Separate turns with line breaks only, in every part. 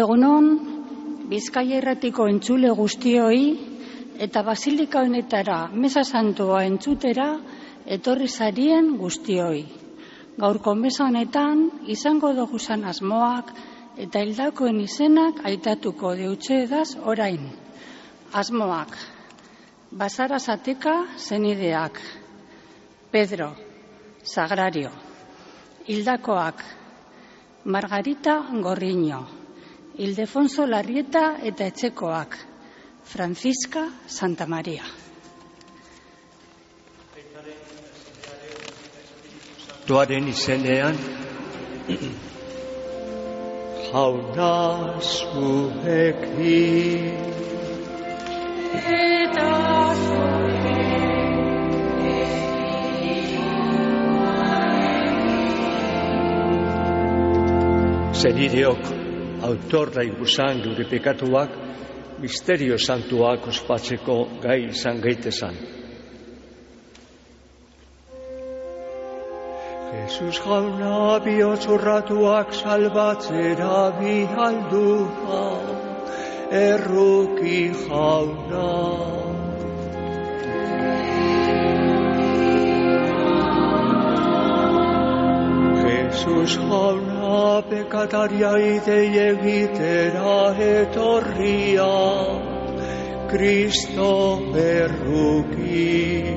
Egunon, Bizkaia Irratiko entzule guztioi eta basilika honetara mesa santua entzutera etorri zarien guztioi. Gaurko mesa honetan izango doguzan asmoak eta hildakoen izenak aitatuko deutxedaz orain. Asmoak: Basara Zateka zenideak, Pedro, Sagrario. Hildakoak: Margarita Gorriño, Ildefonso Larrieta eta etxekoak, Francisca Santamaria.
Tuaren izenean, jauna zuekin.
Eta
Zenideok, autorra iguzan gure pekatuak, misterio santuak ospatzeko gai izan gaitezan. Jesus jauna bihotz-urratuak salbatzera bihaldua, erruki jauna. Jesus jauna pekataria idei egitera etorria, Kristo erruki.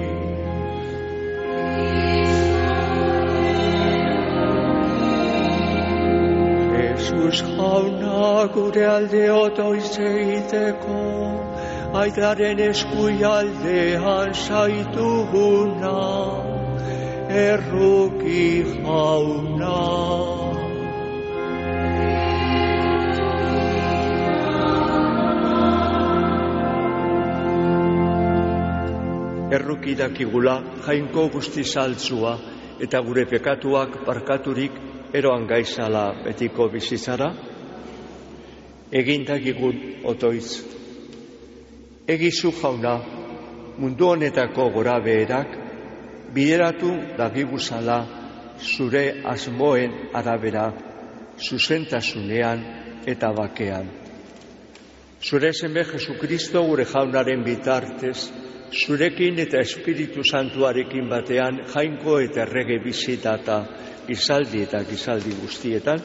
Jesus jauna gure alde otoiz egiteko, aitaren eskuialdean zaituguna, erruki jauna. Erruki dakigula jainko guzti saltzua eta gure pekatuak barkaturik eroan gaizala betiko bizitzara, egindakigun otoitz. Egizu jauna, mundu honetako gora beherak, bideratu dagiguzala zure asmoen arabera, zuzentasunean eta bakean. Zure seme Jesukristo gure jaunaren bitartez, zurekin eta Espiritu Santuarekin batean jainko eta errege bizita eta gizaldi eta gizaldi guztietan.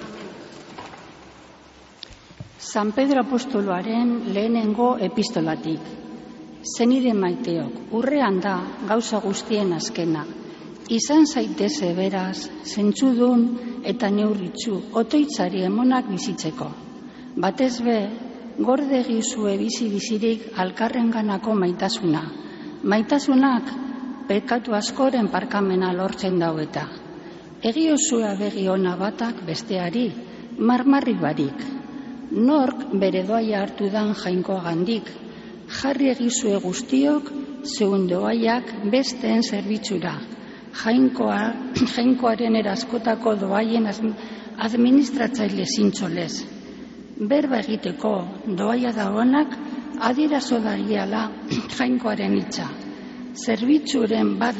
San Pedro Apostoloaren lehenengo epistolatik. Zenide maiteok, urrean da gauza guztien azkena. Izan zaiteze beraz, zentzudun eta neurritzu, otoitzari emonak bizitzeko. Batez be, gorde egizue bizi-bizirik alkarrenganako maitasuna. Maitasunak pekatu askoren parkamena lortzen daueta. Egiozua begi ona batak besteari, marmarri barik. Nork bere doaia hartu dan jainkoa gandik, jarri egizue guztiok zeun doaiak besteen zerbitzura. Jainkoaren eraskotako doaien administratzaile zintxolez. Berba egiteko doaia dagoenak adierazo dagiala jainkoaren hitza. Zerbitzuren bat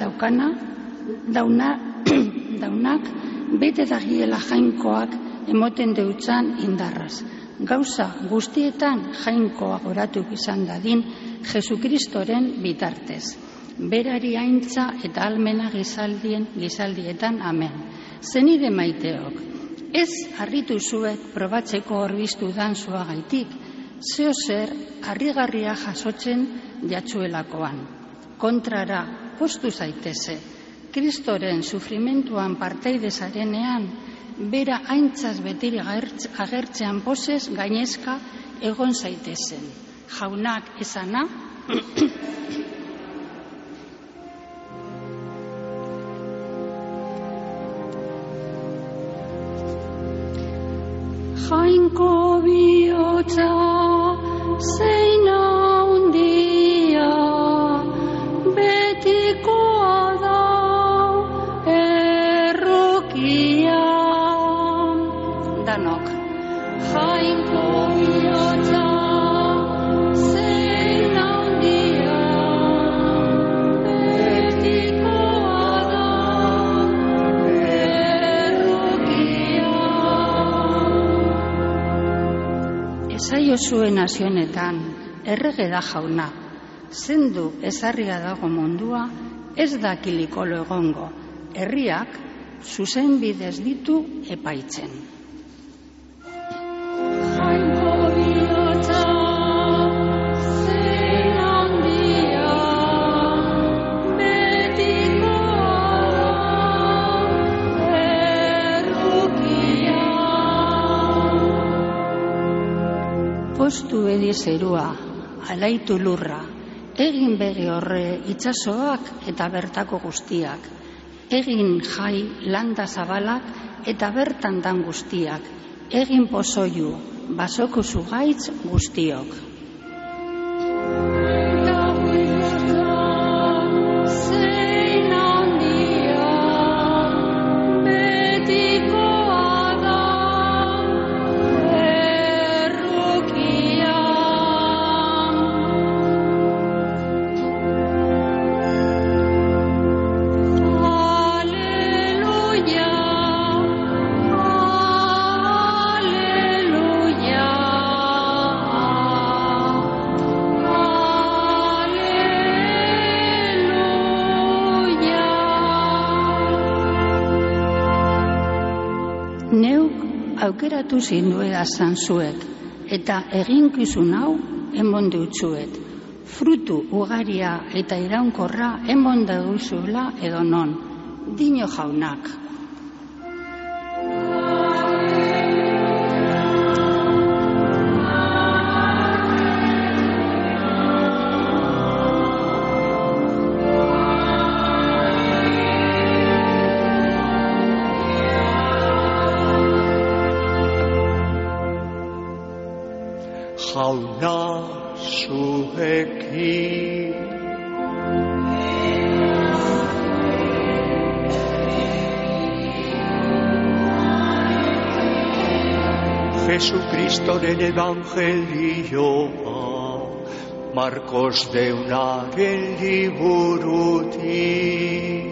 daunak bete dagiela jainkoak emoten deutzan indarraz. Gauza guztietan jainkoa goratuk izan dadin Jesukristoren bitartez. Berari aintza eta almena gizaldietan, amen. Zenide maiteok, ez harritu zuek probatzeko horbiztu dan zuagaitik, zeo zer harrigarria jasotzen jatzuelakoan. Kontrara, postu zaiteze, Kristoren sufrimentuan parteide zarenean, bera aintzaz betiri agertzean pozez gainezka egon zaitezen. Jaunak esana, jainko bihotza zein handia betikoa da errukia. Danok, jainko bihotza zein handia betikoa da errukia.
diozue nazionetan, errege da jauna, zendu ezarria dago mundua, ez da kilikolo egongo, herriak zuzen bidez ditu epaitzen.
Jainko bihotza, zein handia, betikoa, errukia.
Postu edi zerua, alaitu lurra, egin begi horre itsasoak eta bertako guztiak, egin jai landa zabalak eta bertan dan guztiak, egin pozoiu, basoko zugaitz guztiok.
Zein handia, betikoa da, errukia. Aleluia, aleluia, aleluia.
Neuk aukeratu zindueda zantzuet, eta eginkizun hau emon deutsuet. Frutu ugaria eta iraunkorra emon dauduzula edo non, dino jaunak.
Jauna zuekin. Jesukristoren evangelioa, Markos deunaren liburutik.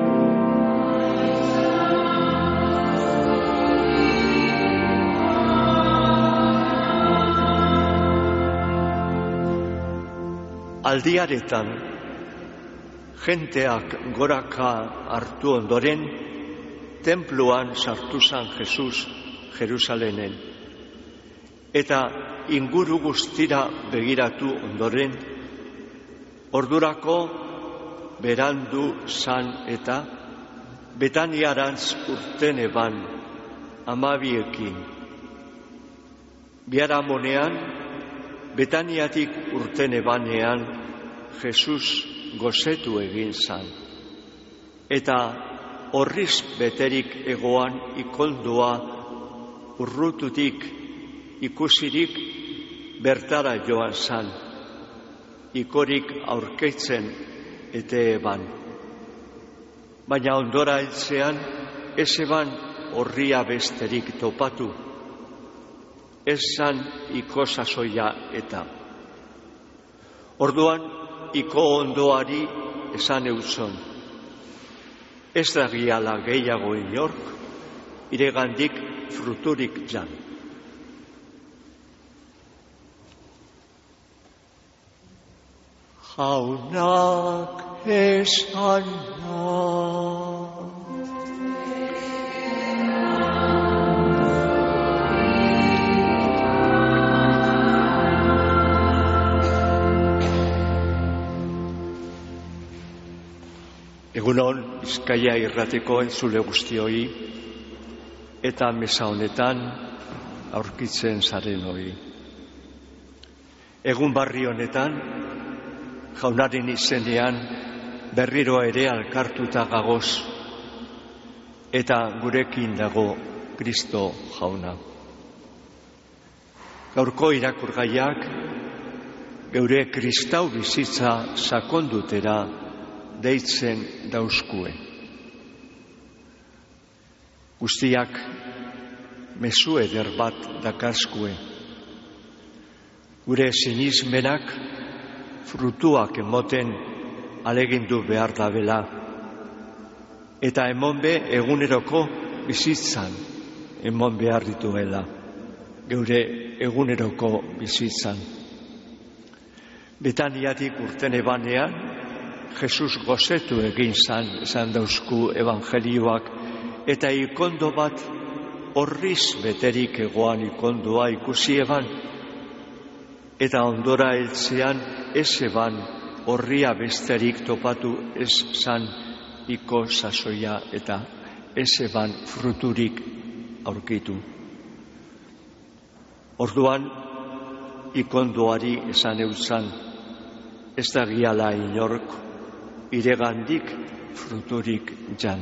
Aldiaretan, jenteak goraka hartu ondoren, tenpluan sartu zan Jesus Jerusalenen. Eta inguru guztira begiratu ondoren, ordurako berandu zan eta Betaniarantz urten eban, 12ekin. Biharamonean, Betaniatik urten ebanean, Jesus gozetu egin zan. Eta horriz beterik egoan ikondua urrututik ikusirik bertara joan zan, ikorik aurkeitzen eta eban. Baina ondora heltzean, ez eban horria besterik topatu, ez zan iko sasoia eta. Orduan, iko ondoari esan euzon, ez da giala gehiago inork, iregandik fruturik jan. Jaunak esan Egunon, Bizkaia irrateko entzule guztioi eta mesa honetan aurkitzen zaren hori. Egun barri honetan, jaunaren izenean berriro ere alkartuta gagoz eta gurekin dago Kristo jauna. Gaurko irakurgaiak geure kristau bizitza sakondutera deitzen dauzkue. Guztiak mezu eder bat dakarskue. Gure sinismenak frutuak emoten alegindu behar dabela, eta emon be eguneroko bizitzan emon behar dituela. geure eguneroko bizitzan. Betaniatik urten ebanean, Jesus gozetu egin esan dauzku evangelioak, eta ikondo bat horriz beterik egoan ikondoa ikusi eban, eta ondora heltzean ez eban horria besterik topatu ez zan iko sasoia eta ez eban fruturik aurkitu. Orduan, ikondoari esan eutzan, ez da giala inork, iregandik fruturik jan.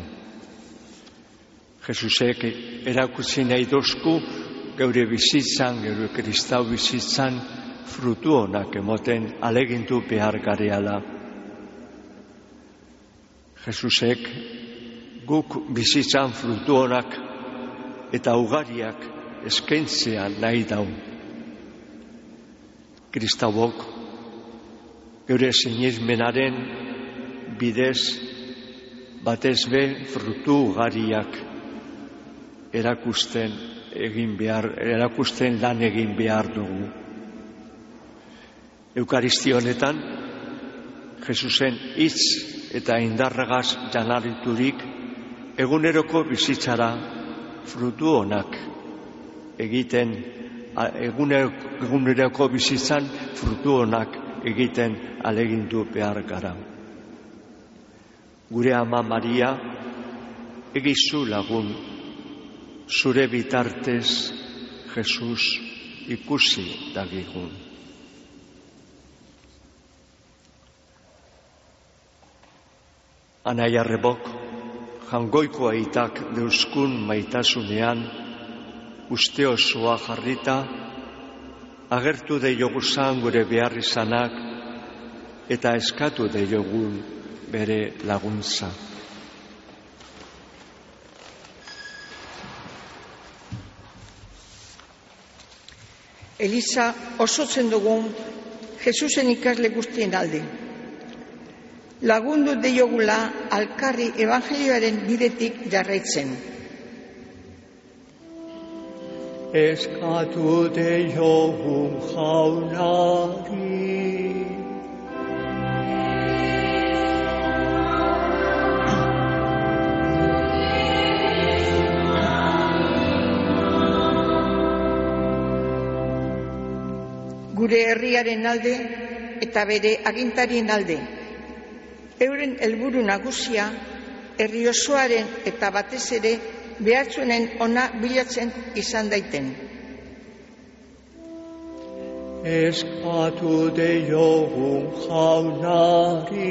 Jesusek erakutsi nahi dozku, geure bizitzan, geure kristau bizitzan, frutu honak emoten alegindu behar gareala. Jesusek guk bizitzan frutu honak eta ugariak eskaintzean nahi dau. Kristauok geure sinesmenaren bidez batez be frutu ugariak erakusten lan egin behar dugu. Eukaristia honetan, Jesusen hitz eta indarragaz janariturik eguneroko bizitzara frutu honak egiten, eguneroko bizitzan frutu honak egiten alegindu behar gara. Gure Ama Maria, egizu lagun, zure bitartez Jesus ikusi dagigun. Anai arrebok, jangoiko aitak deuskun maitasunean, uste osoa jarrita, agertu deiogusan gure behar izanak, eta eskatu deiogun bere laguntza.
Eliza osotzen dugun Jesusen ikasle guztien alde. Lagundu deiogula alkarri evangelioaren bidetik jarraitzen.
Eskatu deiogun jaunari.
Gure herriaren alde eta bere agintarien alde. Euren helburu nagusia, herri osoaren eta batez ere behartsuenen ona bilatzen izan daiten.
Eskatu deiogun jaunari.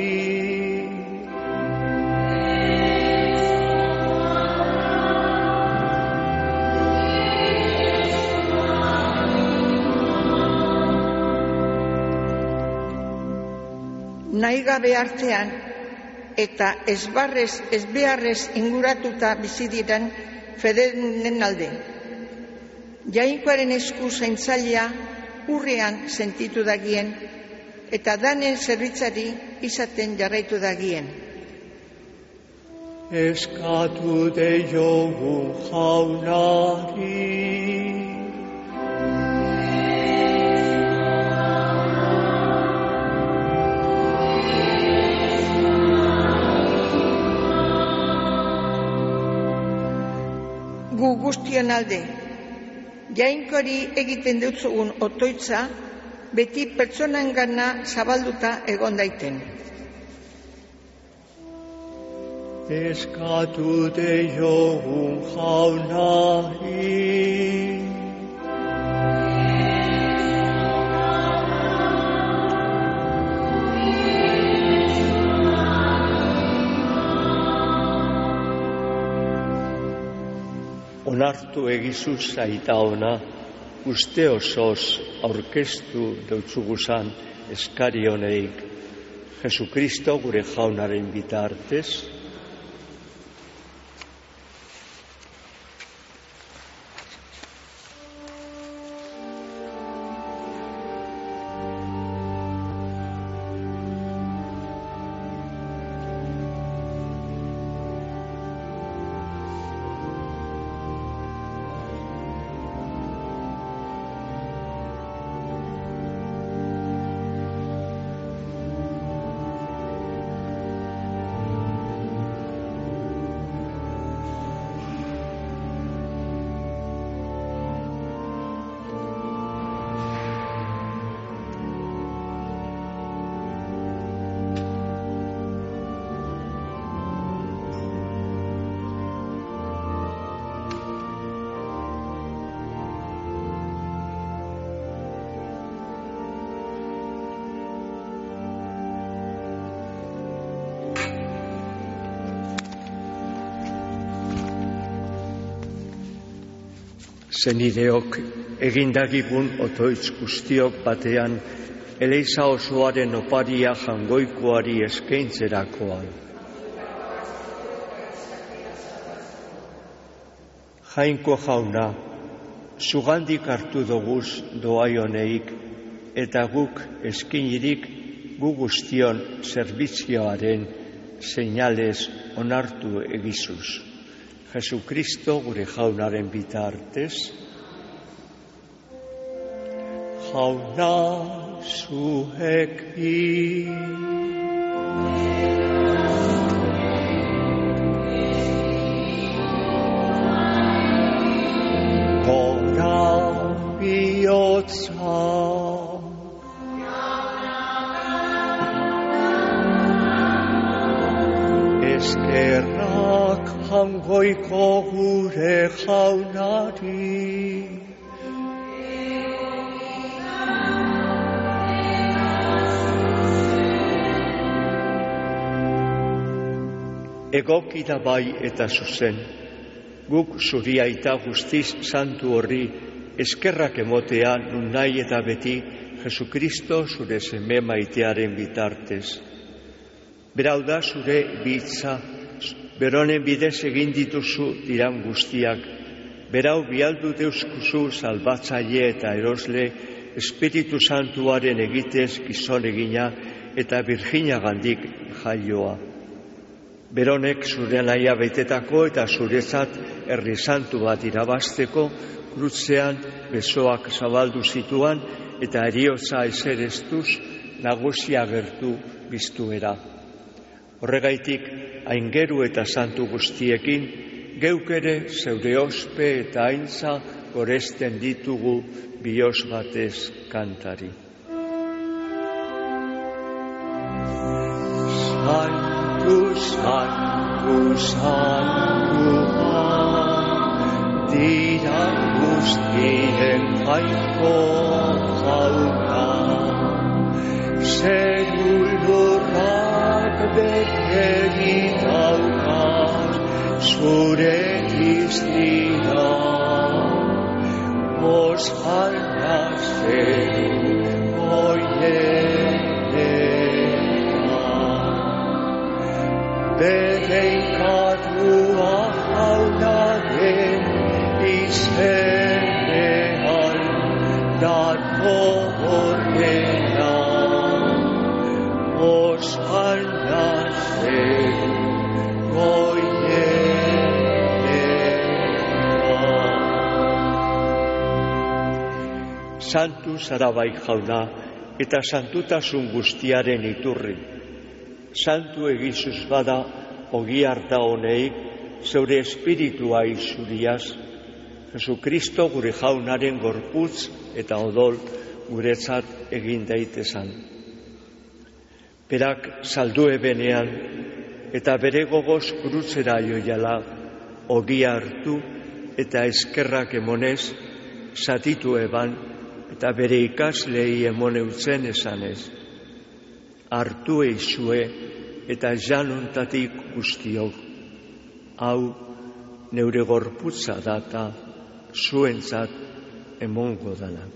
Nahigabe artean eta ezbeharrez inguratuta bizi diren federunen alde. Jainkoaren esku zaintzailea urrean sentitu dagien eta danen zerbitzari izaten jarraitu dagien.
Eskatu deiogun jaunari.
Gu guztion alde, jainkori egiten dutzugun otoitza, beti pertsonengana zabalduta egon daiten.
Eskatu deiogun jaunari. Onartu egizu zaita ona, uste osoz aurkeztu deutzuguzan eskari honeik, Jesukristo gure jaunaren bitartez. Zenideok egindagigun otoitz guztiok batean Eleiza osoaren oparia jangoikoari eskaintzerakoan. Jainko jauna, zugandik hartu doguz doaioneik eta guk eskinirik gu guztion zerbitzioaren seinalez onartu egizuz. Jesukristo gure jaunaren bitartez. Jauna zuekin. Gora bihotza. Eskerrak jangoiko gure jaunari. Egoki da bai eta zuzen, guk zuri aita guztiz santu horri eskerrak emotea nun nahi eta beti Jesukristo zure seme maitearen bitartez. Berau da zure bitza, beronen bidez egin dituzu diran guztiak, berau bialdu deuskuzu salbatzaile eta erosle Espiritu Santuaren egitez gizon egina eta Virginagandik jaioa. Beronek zure naia betetako eta zuretzat herri santu bat irabazteko krutzean besoak zabaldu zituan eta heriotza eserestuz nagusia agertu biztuera. Horregaitik, aingeru eta santu guztiekin, geuk ere zeure ospe eta aintza goresten ditugu bihotz batez kantari. Santu, santu, santua, dira guztien jainko jauna, zeru lurrak bete ditauka, zure iztia, osana zeru oieneta. Bedeinkatua jaunaren izenean dago horrena, osana zeru oieneta. Santu zara bai jauna eta santutasun guztiaren iturri. Santu egizuz bada ogi harta honeik zeure espiritua izuriaz, Jesukristo gure jaunaren gorputz eta odol guretzat egin daitezan. Berak saldu ebenean eta bere gogoz krutzera joiala ogia hartu eta eskerrak emonez, zatitu eban eta bere ikaslei emone utzen esanez. Hartu eizue eta janontatik guztiok, hau neure gorputza data zuentzat emongo dana.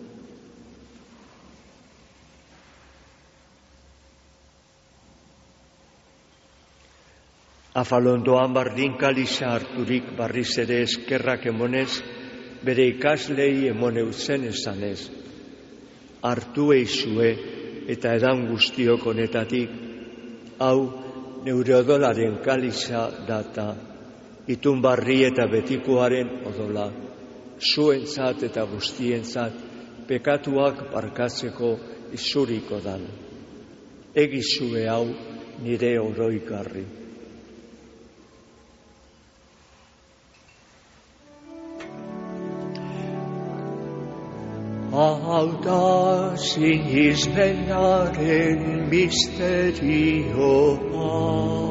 Afalondoan bardin kaliza harturik barriz ere eskerrak emonez, bere ikaslei emone utzen esanez. Hartu eizue eta edan guztiok honetatik, hau neure odolaren kaliza data, itun barri eta betikoaren odola, zuentzat eta guztientzat pekatuak barkatzeko izuriko dan. Egizue hau nire oroigarri. Hau da sinismenaren misterioa.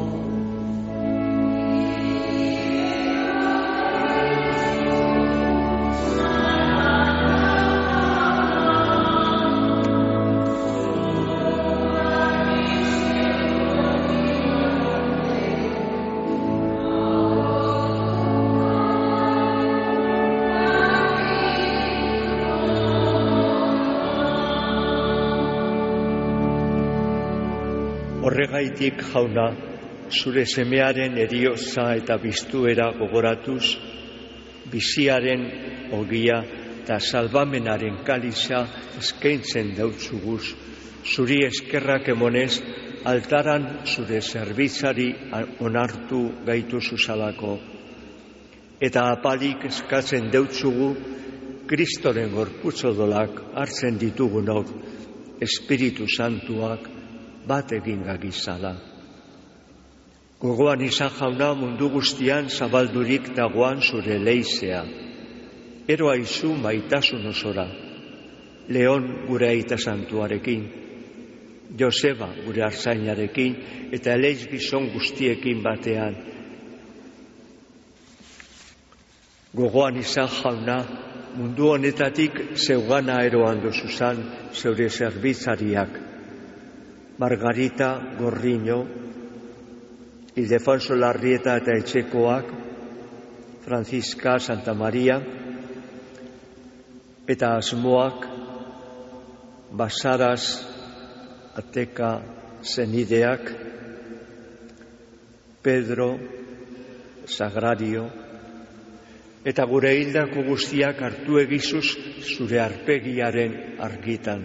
Horregaitik, Jauna, zure semearen heriotza eta biztuera gogoratuz, biziaren ogia eta salbamenaren kaliza eskaintzen dautzuguz, zuri eskerrak emonez, altaran zure zerbitzari onartu gaitu zuzalako. Eta apalik eskatzen deutzugu, Kristoren gorputz odolak hartzen ditugunok, Espiritu Santuak bat egin gagizala. Gogoan izan, Jauna, mundu guztian zabaldurik dagoan zure leizea. Ero aizu maitasun osora, Leon gure aita santuarekin, Joseba gure artzainarekin eta eleiz gizon guztiekin batean. Gogoan izan, Jauna, mundu honetatik zeugana eroan dozuzan zeure zerbitzariak. Margarita Gorriño, Ildefonso Larrieta eta etxekoak, Francisca Santa Maria, eta asmoak, Basaras Ateka zenideak, Pedro Sagrario, eta gure hildako guztiak hartu egizuz zure arpegiaren argitan.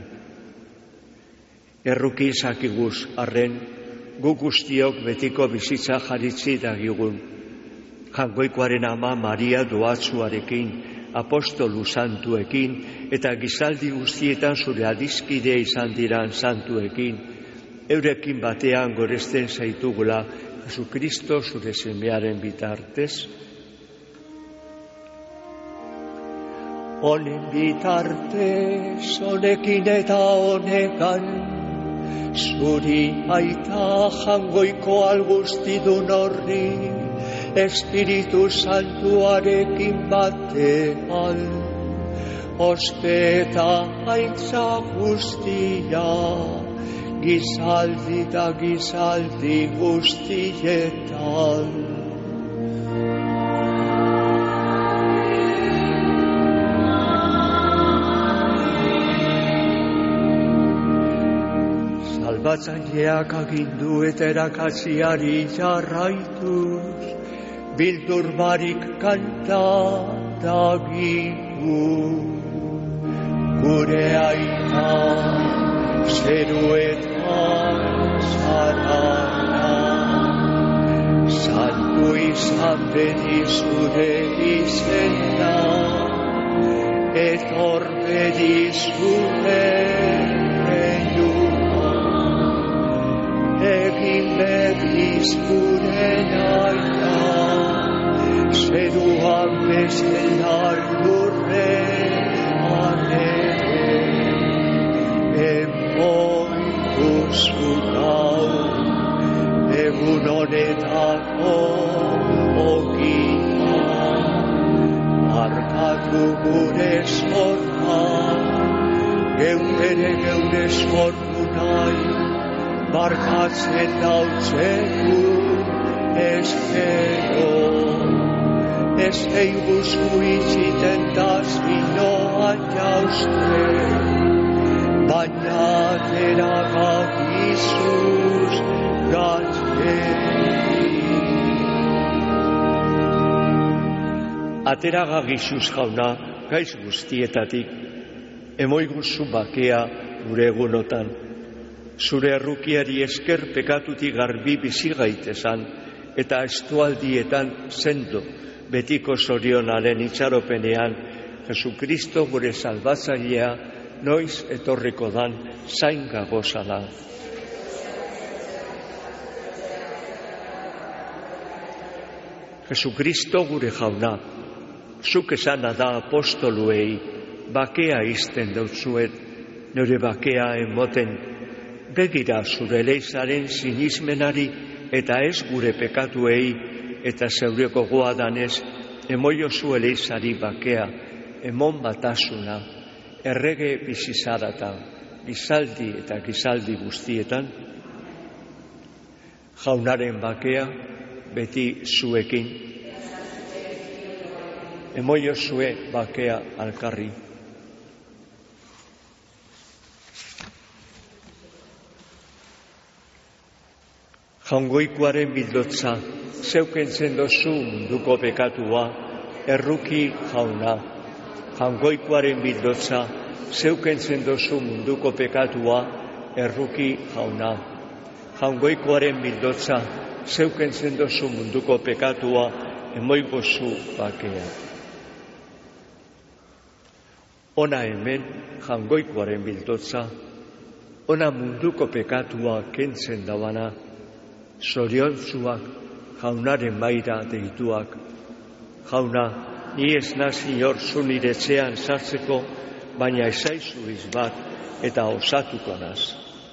Erruki izakiguz arren, gu guztiok betiko bizitza jaritzi dagigun. Jangoikoaren ama Maria doatzuarekin, apostolu santuekin, eta gizaldi guztietan zure adiskide izan diran santuekin, eurekin batean goresten zaitugula Jesukristo zure semearen bitartez. Honen bitartez, honekin eta honekan, zuri aita jangoiko algustidun horri, Espiritu Santuarekin batean, ospe eta aintza guztia, gizaldi da gizaldi guztietan. Salbatzaileak agindu eta erakatziari jarraituz, bildur barik kanta dagigu. Gure aita zeruetan zarara, santu izan bedi zure izena, etor bedi zure reiua, egin bediz gure aita, zeruan bezala lurrean ere, emoituzu gaur, egun honetako ogia, markatu gure zorra, geure zorru nahi, markatzen dautzegu espero. Ez eiguzu itxiten tazinoan jauzte, baina teragagizuz gatzeri. Ateragagizuz, Jauna, gaiz guztietatik, emoiguzu bakea gure egunotan, zure errukiari esker pekatutik garbi bizi gaitezan, eta estualdietan sendo, betiko zorionaren itxaropenean, Jesukristo gure salbatzailea noiz etorriko dan zain gagozala. Jesukristo gure Jauna, zuk esana da apostoluei, bakea izten dautzuet, nire bakea emoten, begira zure leizaren sinismenari eta ez gure pekatuei, eta zeureko goa danez, emoio zu eleizari bakea, emon batasuna, errege bizizarata, gizaldi eta gizaldi guztietan, Jaunaren bakea, beti zuekin, emoio zue bakea alkarri. Jaungoikoaren bildotza, zeukentzen dozu munduko pekatua, erruki jauna. Jaungoikoaren bildotza, zeukentzen dozu munduko pekatua, erruki jauna. Jaungoikoaren bildotza, zeukentzen dozu munduko pekatua, emoigozu bakea. Ona hemen jaungoikoaren bildotza, ona munduko pekatua kentzen dabana, zoriontzuak jaunaren maira deituak. Jauna, ni ez nazi hor zu nire etxean sartzeko, baina ezaizu izbat eta osatuko naz.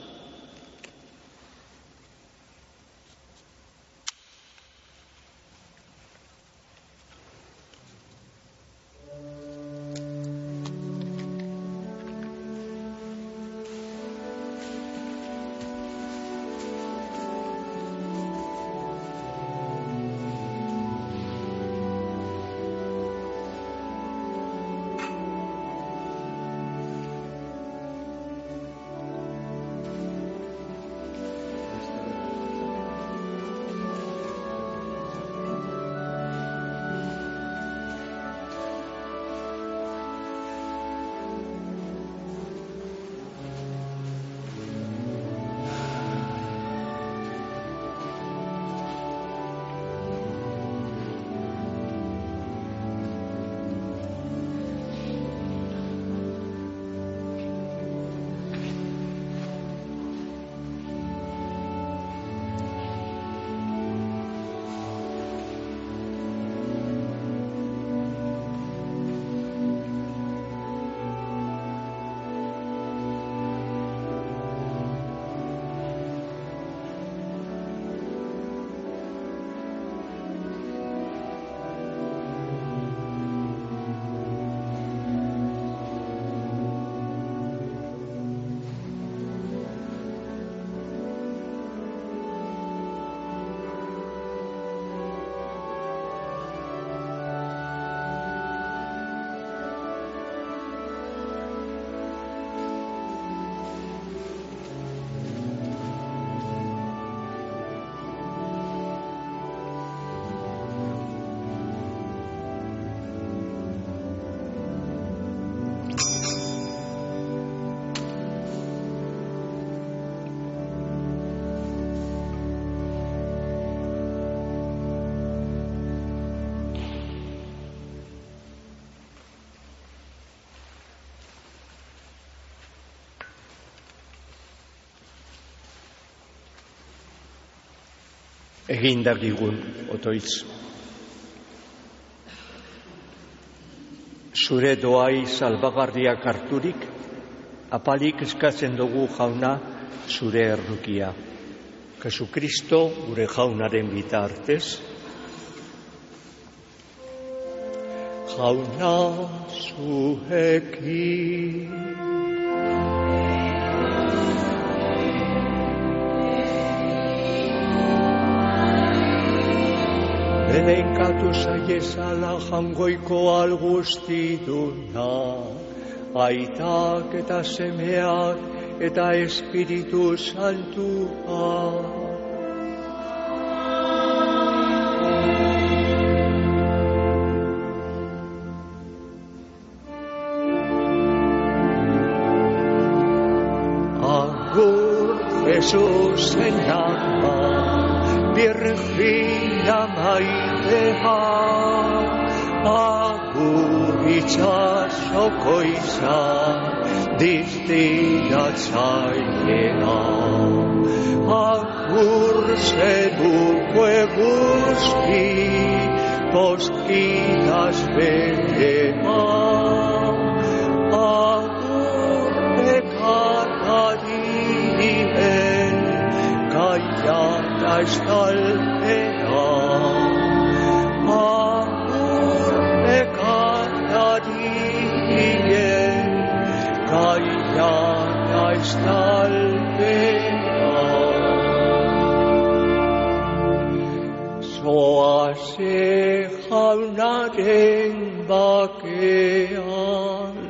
Egin dagigun, otoitz. Zure doai salbagarriak harturik, apalik eskatzen dugu jauna zure errukia. Jesukristo gure jaunaren bitartez. Jauna zuekin. Bedeinkatu zaiezala jaungoiko algustiduna, aitak eta semeak eta Espiritu Santua. Agur Jesusen ama, Virgina maitea, agur itsasoko izan, distiratzailea. Agur zeruko eguzki, postkitas betea. Agur pekatarien, kaiata estalpea. Agur pekatarien, kaiata estalpea. Zoaze jaunaren bakean,